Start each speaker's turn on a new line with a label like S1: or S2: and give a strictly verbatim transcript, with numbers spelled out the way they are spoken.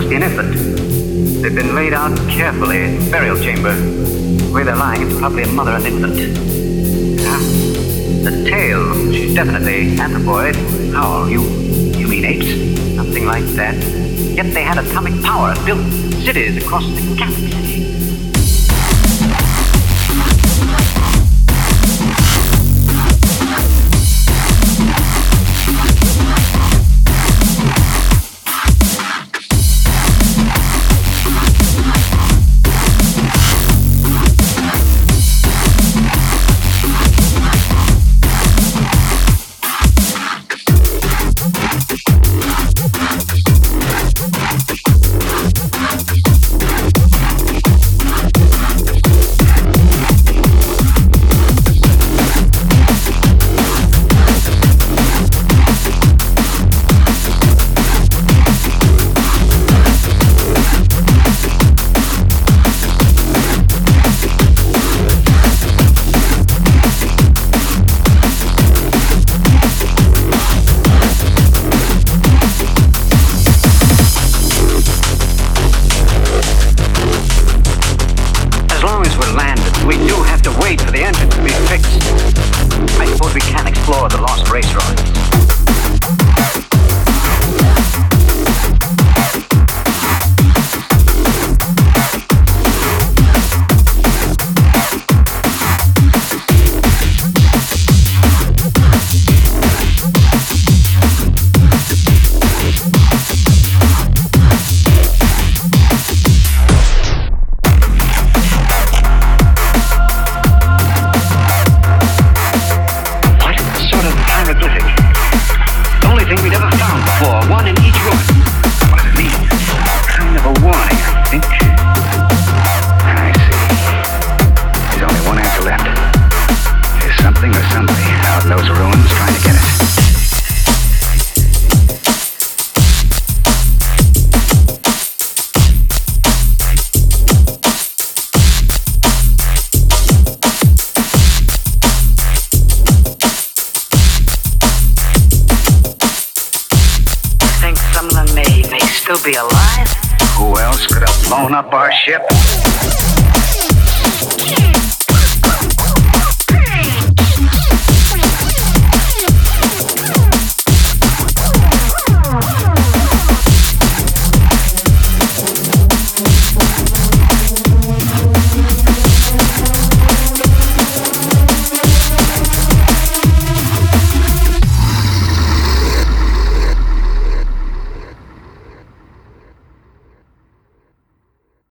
S1: must be an infant. They've been laid out carefully in a burial chamber. The way they're lying, it's probably a mother and infant. Yeah. The tail, she's definitely anthropoid. How, you, you mean apes? Something like that. Yet they had atomic power and built cities across the galaxy.
S2: Be alive?
S1: Who else could have blown up our ship?